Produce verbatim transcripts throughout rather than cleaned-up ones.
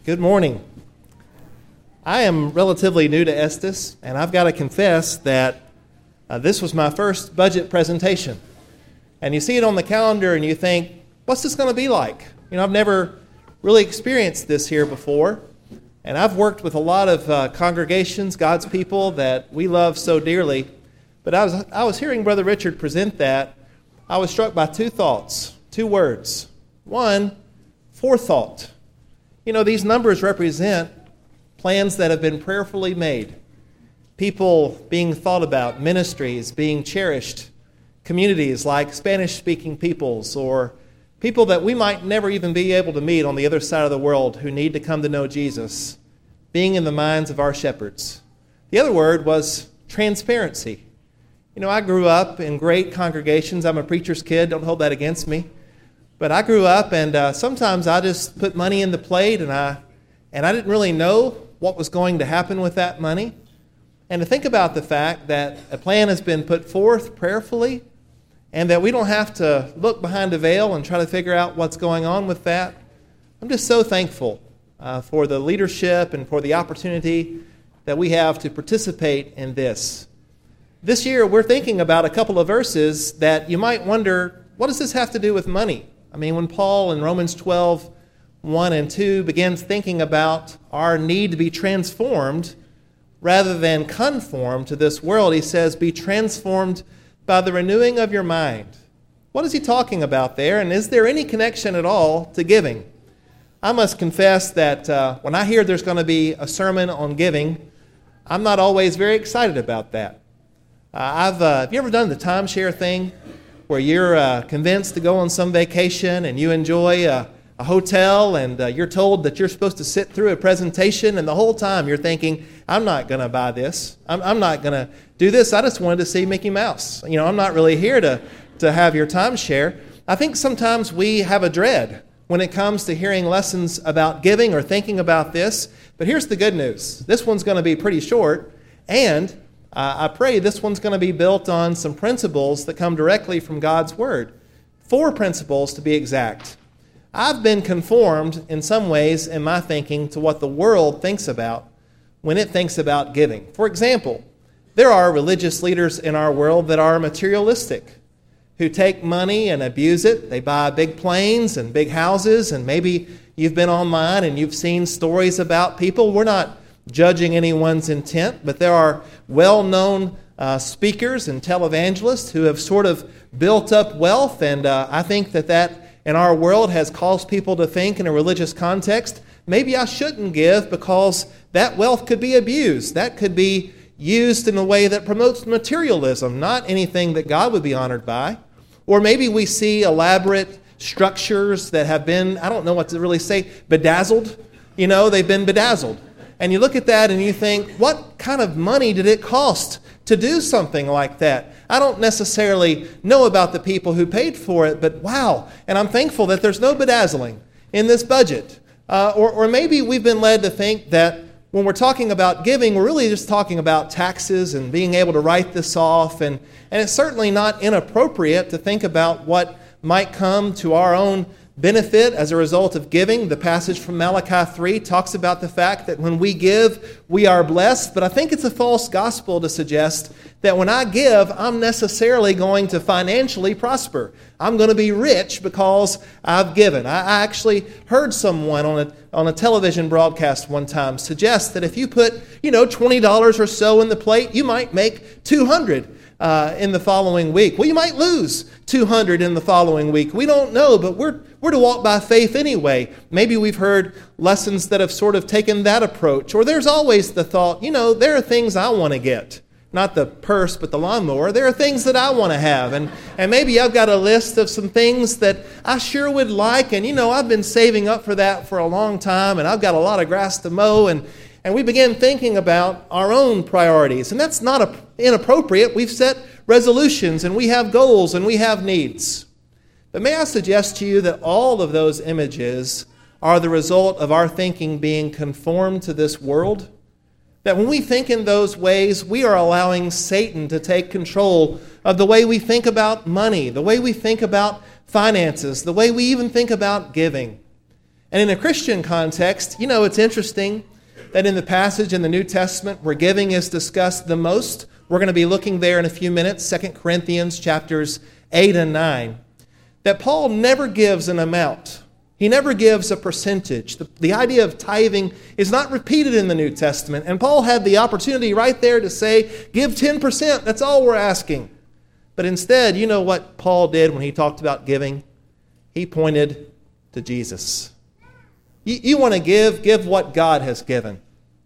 Good morning. I am relatively new to Estes, and I've got to confess that uh, this was my first budget presentation. And you see it on the calendar and you think, what's this going to be like? You know, I've never really experienced this here before. And I've worked with a lot of uh, congregations, God's people that we love so dearly. But I was, I was hearing Brother Richard present that. I was struck by two thoughts, two words. One, forethought. You know, these numbers represent plans that have been prayerfully made, people being thought about, ministries being cherished, communities like Spanish-speaking peoples or people that we might never even be able to meet on the other side of the world who need to come to know Jesus, being in the minds of our shepherds. The other word was transparency. You know, I grew up in great congregations. I'm a preacher's kid. Don't hold that against me. But I grew up, and uh, sometimes I just put money in the plate, and I and I didn't really know what was going to happen with that money. And to think about the fact that a plan has been put forth prayerfully, and that we don't have to look behind a veil and try to figure out what's going on with that, I'm just so thankful uh, for the leadership and for the opportunity that we have to participate in this. This year, we're thinking about a couple of verses that you might wonder, what does this have to do with money? I mean, when Paul in Romans twelve, one and two begins thinking about our need to be transformed rather than conform to this world, he says, be transformed by the renewing of your mind. What is he talking about there? And is there any connection at all to giving? I must confess that uh, when I hear there's going to be a sermon on giving, I'm not always very excited about that. Uh, I've uh, have you ever done the timeshare thing where you're uh, convinced to go on some vacation and you enjoy uh, a hotel and uh, you're told that you're supposed to sit through a presentation, and the whole time you're thinking, I'm not going to buy this. I'm, I'm not going to do this. I just wanted to see Mickey Mouse. You know, I'm not really here to, to have your timeshare. I think sometimes we have a dread when it comes to hearing lessons about giving or thinking about this. But here's the good news. This one's going to be pretty short, and Uh, I pray this one's going to be built on some principles that come directly from God's Word. Four principles to be exact. I've been conformed in some ways in my thinking to what the world thinks about when it thinks about giving. For example, there are religious leaders in our world that are materialistic, who take money and abuse it. They buy big planes and big houses, and maybe you've been online and you've seen stories about people. We're not judging anyone's intent, but there are well-known uh, speakers and televangelists who have sort of built up wealth, and uh, I think that that in our world has caused people to think in a religious context, maybe I shouldn't give because that wealth could be abused. That could be used in a way that promotes materialism, not anything that God would be honored by. Or maybe we see elaborate structures that have been, I don't know what to really say, bedazzled. You know, they've been bedazzled. And you look at that and you think, what kind of money did it cost to do something like that? I don't necessarily know about the people who paid for it, but wow. And I'm thankful that there's no bedazzling in this budget. Uh, or, or maybe we've been led to think that when we're talking about giving, we're really just talking about taxes and being able to write this off. And, and it's certainly not inappropriate to think about what might come to our own benefit as a result of giving. The passage from Malachi three talks about the fact that when we give, we are blessed. But I think it's a false gospel to suggest that when I give, I'm necessarily going to financially prosper. I'm going to be rich because I've given. I, I actually heard someone on a on a television broadcast one time suggest that if you put, you know, twenty dollars or so in the plate, you might make two hundred dollars. Uh, in the following week. Well, you might lose two hundred in the following week. We don't know, but we're we're to walk by faith anyway. Maybe we've heard lessons that have sort of taken that approach. Or there's always the thought, you know, there are things I want to get. Not the purse, but the lawnmower. There are things that I want to have. And, and maybe I've got a list of some things that I sure would like. And, you know, I've been saving up for that for a long time. And I've got a lot of grass to mow. And And we begin thinking about our own priorities. And that's not a, inappropriate. We've set resolutions and we have goals and we have needs. But may I suggest to you that all of those images are the result of our thinking being conformed to this world? That when we think in those ways, we are allowing Satan to take control of the way we think about money, the way we think about finances, the way we even think about giving. And in a Christian context, you know, it's interesting that in the passage in the New Testament where giving is discussed the most, we're going to be looking there in a few minutes, Second Corinthians chapters eight and nine, that Paul never gives an amount. He never gives a percentage. The, the idea of tithing is not repeated in the New Testament. And Paul had the opportunity right there to say, give ten percent. That's all we're asking. But instead, you know what Paul did when he talked about giving? He pointed to Jesus. You, you want to give, give what God has given.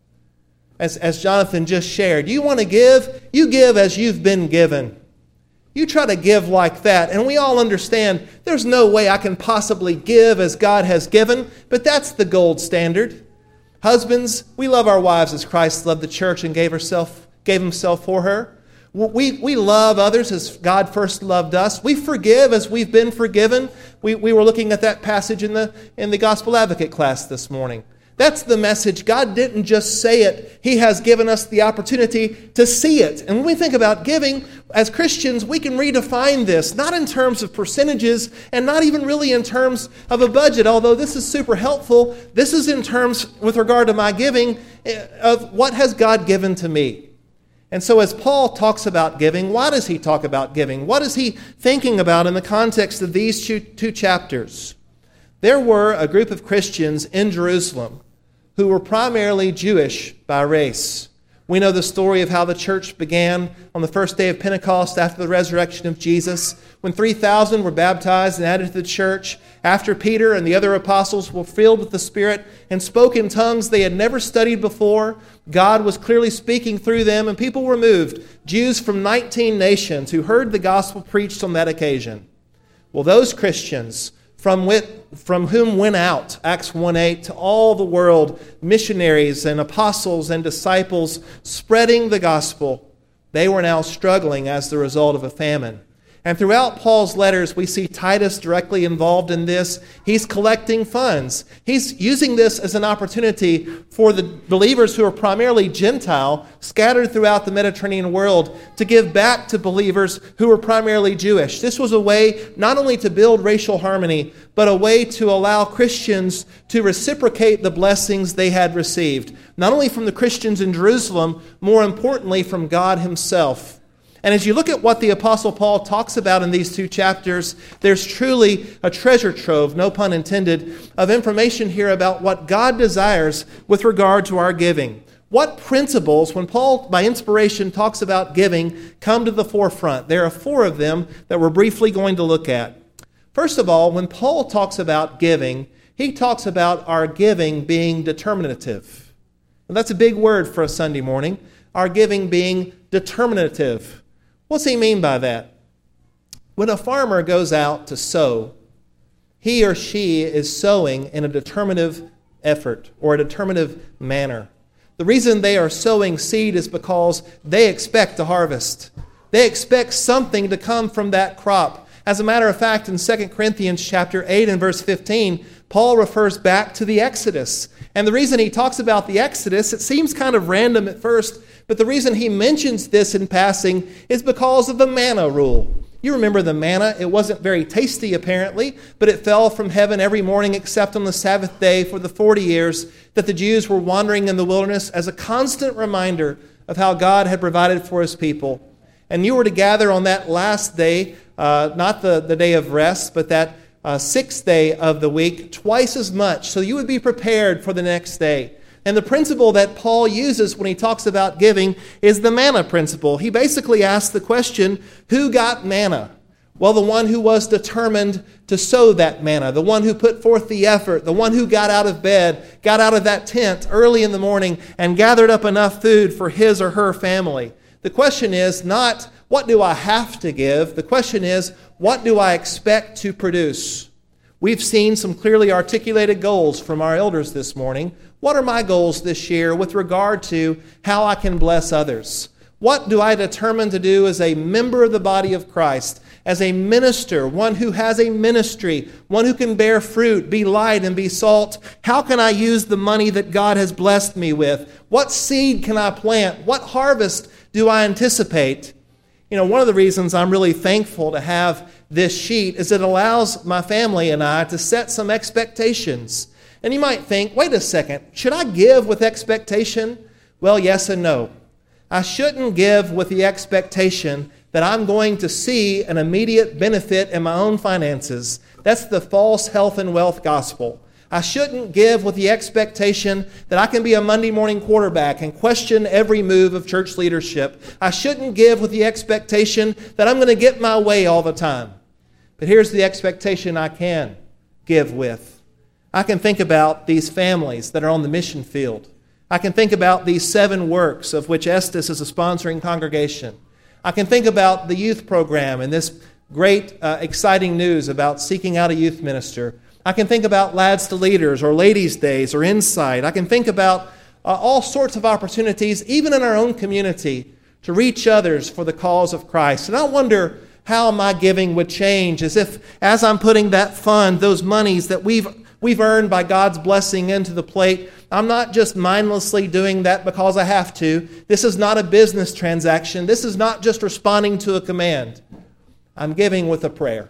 As, as Jonathan just shared, you want to give, you give as you've been given. You try to give like that, and we all understand there's no way I can possibly give as God has given, but that's the gold standard. Husbands, we love our wives as Christ loved the church and gave herself, gave himself for her. We, we love others as God first loved us. We forgive as we've been forgiven. We, we were looking at that passage in the, in the Gospel Advocate class this morning. That's the message. God didn't just say it. He has given us the opportunity to see it. And when we think about giving, as Christians, we can redefine this, not in terms of percentages and not even really in terms of a budget, although this is super helpful. This is in terms, with regard to my giving, of what has God given to me. And so as Paul talks about giving, why does he talk about giving? What is he thinking about in the context of these two, two chapters? There were a group of Christians in Jerusalem who were primarily Jewish by race. We know the story of how the church began on the first day of Pentecost after the resurrection of Jesus, when three thousand were baptized and added to the church, after Peter and the other apostles were filled with the Spirit and spoke in tongues they had never studied before. God was clearly speaking through them, and people were moved, Jews from nineteen nations who heard the gospel preached on that occasion. Well, those Christians From, wit, from whom went out, Acts one eight, to all the world, missionaries and apostles and disciples spreading the gospel. They were now struggling as the result of a famine. And throughout Paul's letters, we see Titus directly involved in this. He's collecting funds. He's using this as an opportunity for the believers who are primarily Gentile, scattered throughout the Mediterranean world, to give back to believers who are primarily Jewish. This was a way not only to build racial harmony, but a way to allow Christians to reciprocate the blessings they had received, not only from the Christians in Jerusalem, more importantly from God himself. And as you look at what the Apostle Paul talks about in these two chapters, there's truly a treasure trove, no pun intended, of information here about what God desires with regard to our giving. What principles, when Paul, by inspiration, talks about giving, come to the forefront? There are four of them that we're briefly going to look at. First of all, when Paul talks about giving, he talks about our giving being determinative. And that's a big word for a Sunday morning, our giving being determinative. What's he mean by that? When a farmer goes out to sow, he or she is sowing in a determinative effort or a determinative manner. The reason they are sowing seed is because they expect a harvest. They expect something to come from that crop. As a matter of fact, in Second Corinthians chapter eight and verse fifteen, Paul refers back to the Exodus. And the reason he talks about the Exodus, it seems kind of random at first, but the reason he mentions this in passing is because of the manna rule. You remember the manna. It wasn't very tasty, apparently, but it fell from heaven every morning except on the Sabbath day for the forty years that the Jews were wandering in the wilderness as a constant reminder of how God had provided for his people. And you were to gather on that last day, uh, not the, the day of rest, but that uh, sixth day of the week, twice as much, so you would be prepared for the next day. And the principle that Paul uses when he talks about giving is the manna principle. He basically asks the question, who got manna? Well, the one who was determined to sow that manna, the one who put forth the effort, the one who got out of bed, got out of that tent early in the morning and gathered up enough food for his or her family. The question is not, what do I have to give? The question is, what do I expect to produce? We've seen some clearly articulated goals from our elders this morning. What are my goals this year with regard to how I can bless others? What do I determine to do as a member of the body of Christ, as a minister, one who has a ministry, one who can bear fruit, be light and be salt? How can I use the money that God has blessed me with? What seed can I plant? What harvest do I anticipate? You know, one of the reasons I'm really thankful to have this sheet is it allows my family and I to set some expectations. And you might think, wait a second, should I give with expectation? Well, yes and no. I shouldn't give with the expectation that I'm going to see an immediate benefit in my own finances. That's the false health and wealth gospel. I shouldn't give with the expectation that I can be a Monday morning quarterback and question every move of church leadership. I shouldn't give with the expectation that I'm going to get my way all the time. But here's the expectation I can give with. I can think about these families that are on the mission field. I can think about these seven works of which Estes is a sponsoring congregation. I can think about the youth program and this great, uh, exciting news about seeking out a youth minister. I can think about Lads to Leaders or Ladies' Days or Insight. I can think about uh, all sorts of opportunities, even in our own community, to reach others for the cause of Christ. And I wonder how my giving would change as if, as I'm putting that fund, those monies that we've we've earned by God's blessing into the plate, I'm not just mindlessly doing that because I have to. This is not a business transaction. This is not just responding to a command. I'm giving with a prayer.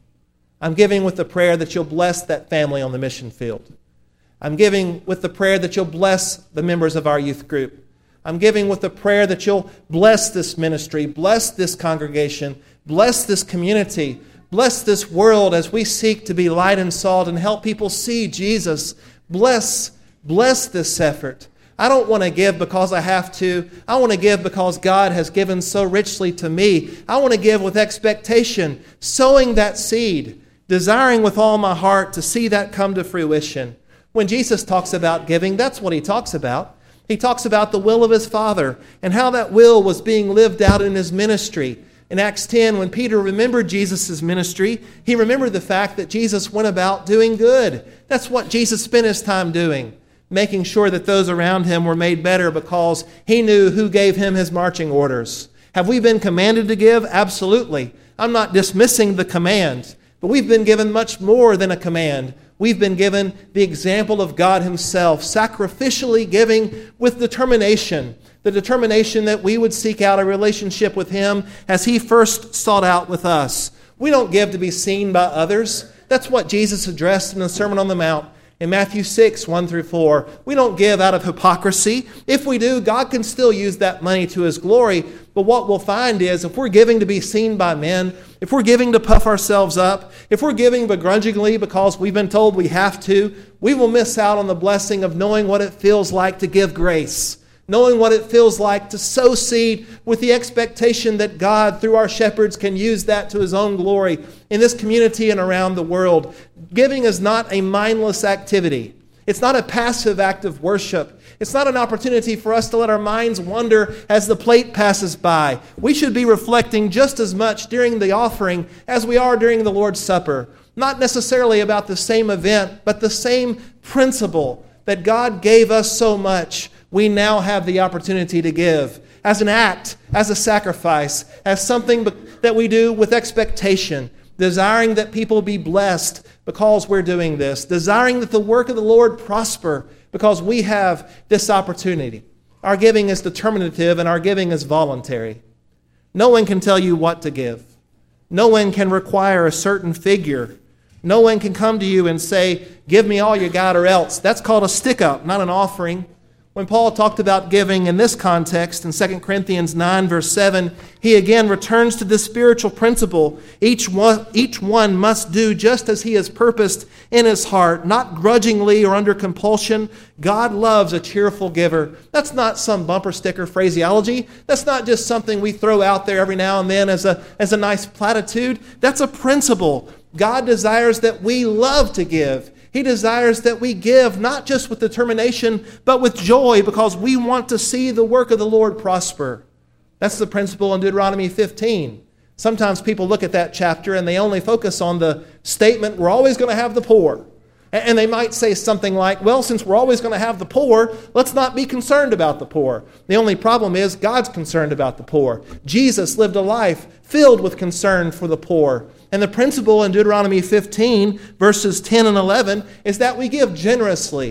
I'm giving with the prayer that you'll bless that family on the mission field. I'm giving with the prayer that you'll bless the members of our youth group. I'm giving with the prayer that you'll bless this ministry, bless this congregation, bless this community, bless this world as we seek to be light and salt and help people see Jesus. Bless, bless this effort. I don't want to give because I have to. I want to give because God has given so richly to me. I want to give with expectation, sowing that seed, desiring with all my heart to see that come to fruition. When Jesus talks about giving, that's what he talks about. He talks about the will of his Father and how that will was being lived out in his ministry. In Acts ten, when Peter remembered Jesus' ministry, he remembered the fact that Jesus went about doing good. That's what Jesus spent his time doing, making sure that those around him were made better because he knew who gave him his marching orders. Have we been commanded to give? Absolutely. I'm not dismissing the command, but we've been given much more than a command. We've been given the example of God himself, sacrificially giving with determination, the determination that we would seek out a relationship with him as he first sought out with us. We don't give to be seen by others. That's what Jesus addressed in the Sermon on the Mount in Matthew six, one through four. We don't give out of hypocrisy. If we do, God can still use that money to his glory. But what we'll find is if we're giving to be seen by men, if we're giving to puff ourselves up, if we're giving begrudgingly because we've been told we have to, we will miss out on the blessing of knowing what it feels like to give grace, knowing what it feels like to sow seed with the expectation that God, through our shepherds, can use that to his own glory in this community and around the world. Giving is not a mindless activity. It's not a passive act of worship. It's not an opportunity for us to let our minds wander as the plate passes by. We should be reflecting just as much during the offering as we are during the Lord's Supper. Not necessarily about the same event, but the same principle that God gave us so much. We now have the opportunity to give as an act, as a sacrifice, as something that we do with expectation, desiring that people be blessed because we're doing this, desiring that the work of the Lord prosper because we have this opportunity. Our giving is determinative and our giving is voluntary. No one can tell you what to give. No one can require a certain figure. No one can come to you and say, give me all you got or else. That's called a stick-up, not an offering. When Paul talked about giving in this context in Second Corinthians nine, verse seven, he again returns to this spiritual principle. Each one, each one must do just as he has purposed in his heart, not grudgingly or under compulsion. God loves a cheerful giver. That's not some bumper sticker phraseology. That's not just something we throw out there every now and then as a, as a nice platitude. That's a principle. God desires that we love to give. He desires that we give not just with determination, but with joy because we want to see the work of the Lord prosper. That's the principle in Deuteronomy fifteen. Sometimes people look at that chapter and they only focus on the statement, we're always going to have the poor. And they might say something like, well, since we're always going to have the poor, let's not be concerned about the poor. The only problem is God's concerned about the poor. Jesus lived a life filled with concern for the poor. And the principle in Deuteronomy fifteen, verses ten and eleven, is that we give generously.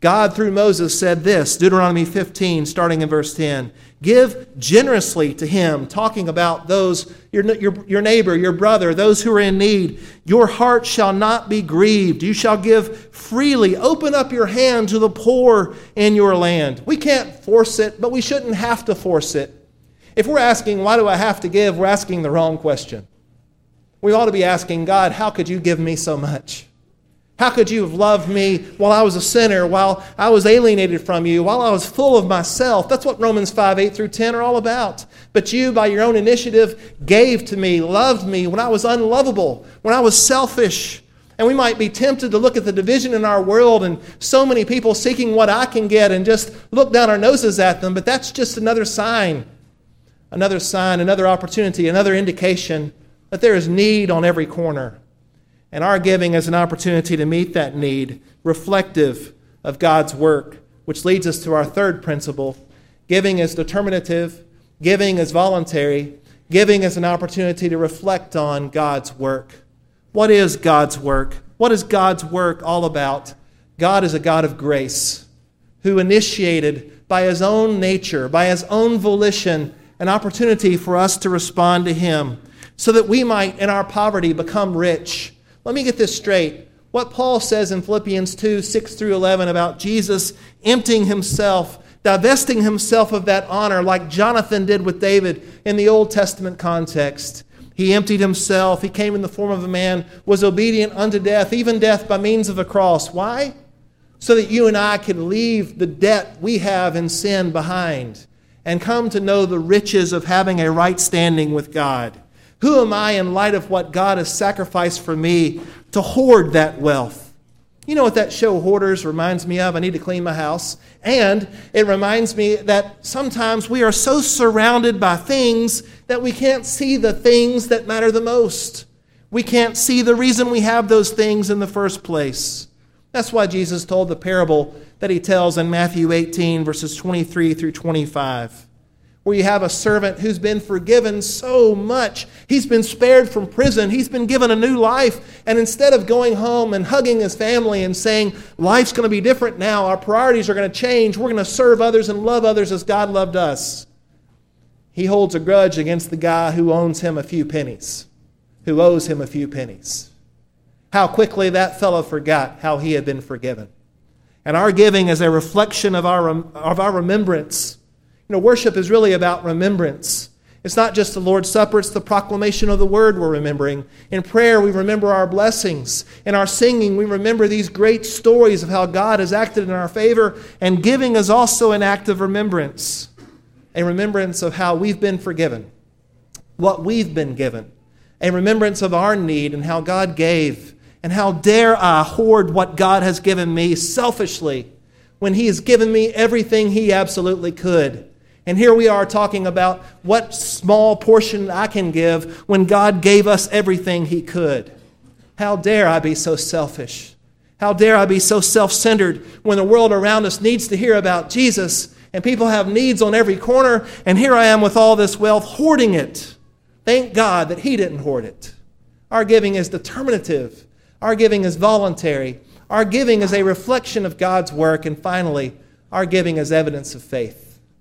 God, through Moses, said this, Deuteronomy fifteen, starting in verse ten. Give generously to him, talking about those, your, your, your neighbor, your brother, those who are in need. Your heart shall not be grieved. You shall give freely. Open up your hand to the poor in your land. We can't force it, but we shouldn't have to force it. If we're asking, why do I have to give, we're asking the wrong question. We ought to be asking, God, how could you give me so much? How could you have loved me while I was a sinner, while I was alienated from you, while I was full of myself? That's what Romans five, eight through ten are all about. But you, by your own initiative, gave to me, loved me when I was unlovable, when I was selfish. And we might be tempted to look at the division in our world and so many people seeking what I can get and just look down our noses at them. But that's just another sign, another sign, another opportunity, another indication that there is need on every corner. And our giving is an opportunity to meet that need, reflective of God's work, which leads us to our third principle. Giving is determinative. Giving is voluntary. Giving is an opportunity to reflect on God's work. What is God's work? What is God's work all about? God is a God of grace who initiated by his own nature, by his own volition, an opportunity for us to respond to him so that we might, in our poverty, become rich. Let me get this straight. What Paul says in Philippians two, six through eleven about Jesus emptying himself, divesting himself of that honor like Jonathan did with David in the Old Testament context. He emptied himself. He came in the form of a man, was obedient unto death, even death by means of a cross. Why? So that you and I could leave the debt we have in sin behind and come to know the riches of having a right standing with God. Who am I in light of what God has sacrificed for me to hoard that wealth? You know what that show Hoarders reminds me of? I need to clean my house. And it reminds me that sometimes we are so surrounded by things that we can't see the things that matter the most. We can't see the reason we have those things in the first place. That's why Jesus told the parable that he tells in Matthew eighteen, verses twenty-three through twenty-five. Where you have a servant who's been forgiven so much. He's been spared from prison. He's been given a new life. And instead of going home and hugging his family and saying, life's going to be different now, our priorities are going to change, we're going to serve others and love others as God loved us, he holds a grudge against the guy who owns him a few pennies, who owes him a few pennies. How quickly that fellow forgot how he had been forgiven. And our giving is a reflection of our, of our remembrance. You know, worship is really about remembrance. It's not just the Lord's Supper, it's the proclamation of the Word we're remembering. In prayer, we remember our blessings. In our singing, we remember these great stories of how God has acted in our favor. And giving is also an act of remembrance. A remembrance of how we've been forgiven, what we've been given. A remembrance of our need and how God gave. And how dare I hoard what God has given me selfishly when He has given me everything He absolutely could. And here we are talking about what small portion I can give when God gave us everything He could. How dare I be so selfish? How dare I be so self-centered when the world around us needs to hear about Jesus and people have needs on every corner, and here I am with all this wealth hoarding it. Thank God that He didn't hoard it. Our giving is determinative. Our giving is voluntary. Our giving is a reflection of God's work. And finally, our giving is evidence of faith.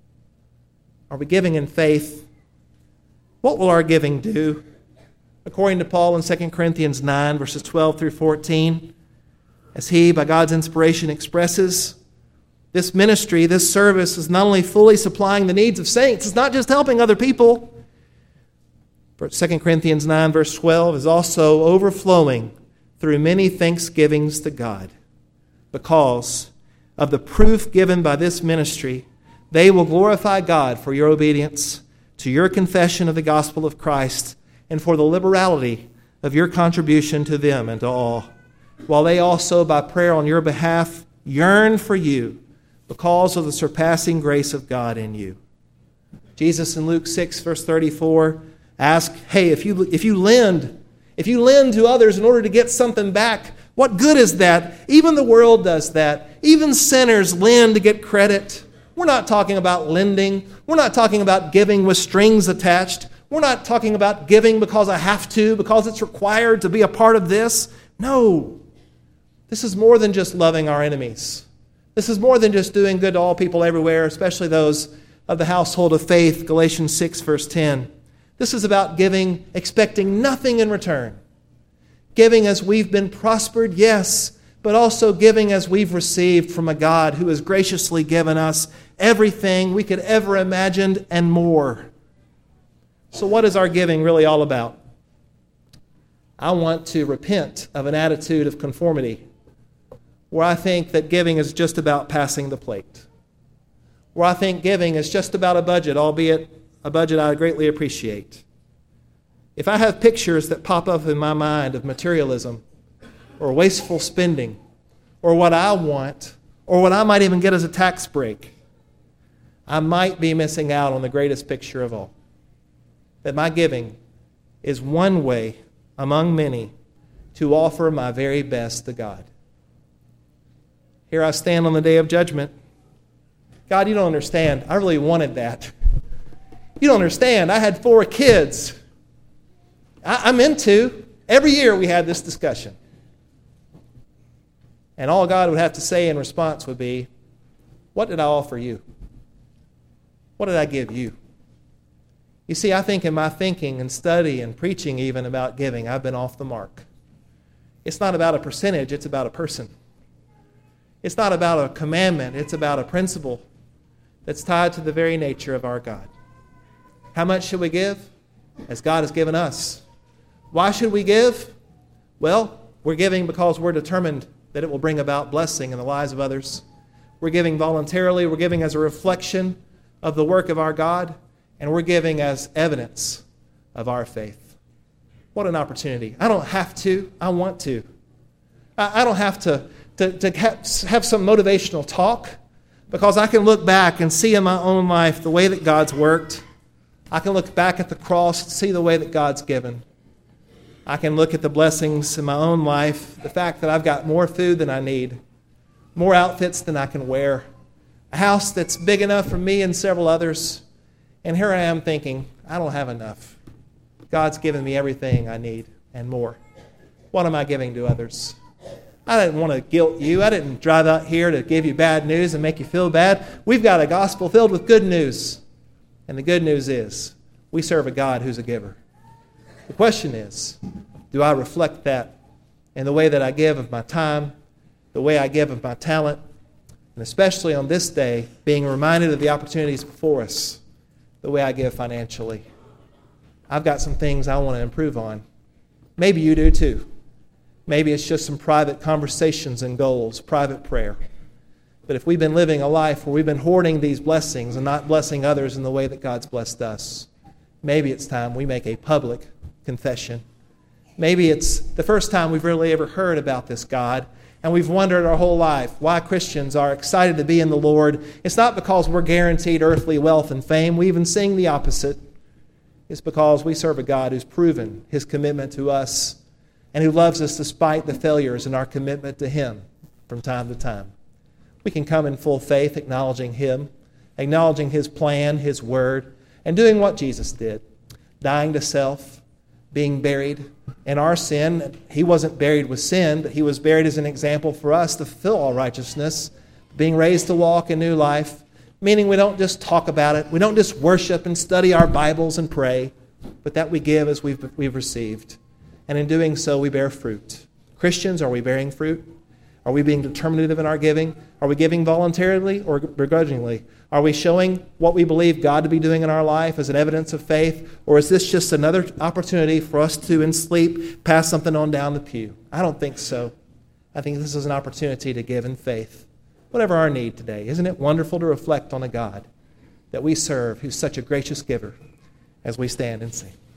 Are we giving in faith? What will our giving do? According to Paul in Second Corinthians nine, verses twelve through fourteen, as he, by God's inspiration, expresses, this ministry, this service is not only fully supplying the needs of saints, it's not just helping other people. Second Corinthians nine, verse twelve, is also overflowing through many thanksgivings to God. Because of the proof given by this ministry, they will glorify God for your obedience to your confession of the gospel of Christ and for the liberality of your contribution to them and to all, while they also, by prayer on your behalf, yearn for you because of the surpassing grace of God in you. Jesus in Luke six, verse thirty-four, asked, hey, if you, if you lend, if you lend to others in order to get something back, what good is that? Even the world does that. Even sinners lend to get credit. We're not talking about lending. We're not talking about giving with strings attached. We're not talking about giving because I have to, because it's required to be a part of this. No. This is more than just loving our enemies. This is more than just doing good to all people everywhere, especially those of the household of faith, Galatians six, verse ten. This is about giving, expecting nothing in return. Giving as we've been prospered, yes, but also giving as we've received from a God who has graciously given us everything we could ever imagine and more. So what is our giving really all about? I want to repent of an attitude of conformity where I think that giving is just about passing the plate, where I think giving is just about a budget, albeit a budget I greatly appreciate. If I have pictures that pop up in my mind of materialism or wasteful spending or what I want or what I might even get as a tax break, I might be missing out on the greatest picture of all. That my giving is one way among many to offer my very best to God. Here I stand on the day of judgment. God, you don't understand. I really wanted that. You don't understand. I had four kids. I, I'm into. Every year we had this discussion. And all God would have to say in response would be, what did I offer you? What did I give you? You see, I think in my thinking and study and preaching even about giving, I've been off the mark. It's not about a percentage, it's about a person. It's not about a commandment, it's about a principle that's tied to the very nature of our God. How much should we give? As God has given us. Why should we give? Well, we're giving because we're determined that it will bring about blessing in the lives of others. We're giving voluntarily, we're giving as a reflection of the work of our God, and we're giving as evidence of our faith. What an opportunity. I don't have to, I want to. I, I don't have to, to, to have some motivational talk because I can look back and see in my own life the way that God's worked. I can look back at the cross and see the way that God's given. I can look at the blessings in my own life, the fact that I've got more food than I need, more outfits than I can wear, a house that's big enough for me and several others. And here I am thinking, I don't have enough. God's given me everything I need and more. What am I giving to others? I didn't want to guilt you. I didn't drive out here to give you bad news and make you feel bad. We've got a gospel filled with good news. And the good news is, we serve a God who's a giver. The question is, do I reflect that in the way that I give of my time, the way I give of my talent, and especially on this day, being reminded of the opportunities before us, the way I give financially? I've got some things I want to improve on. Maybe you do too. Maybe it's just some private conversations and goals, private prayer. But if we've been living a life where we've been hoarding these blessings and not blessing others in the way that God's blessed us, maybe it's time we make a public confession. Maybe it's the first time we've really ever heard about this God, and we've wondered our whole life why Christians are excited to be in the Lord. It's not because we're guaranteed earthly wealth and fame. We even sing the opposite. It's because we serve a God who's proven his commitment to us and who loves us despite the failures in our commitment to him from time to time. We can come in full faith, acknowledging him, acknowledging his plan, his word, and doing what Jesus did, dying to self, being buried in our sin. He wasn't buried with sin, but he was buried as an example for us to fulfill all righteousness, being raised to walk in new life, meaning we don't just talk about it, we don't just worship and study our Bibles and pray, but that we give as we've, we've received. And in doing so, we bear fruit. Christians, are we bearing fruit? Are we being determinative in our giving? Are we giving voluntarily or begrudgingly? Are we showing what we believe God to be doing in our life as an evidence of faith? Or is this just another opportunity for us to, in sleep, pass something on down the pew? I don't think so. I think this is an opportunity to give in faith, whatever our need today. Isn't it wonderful to reflect on a God that we serve who's such a gracious giver as we stand and sing?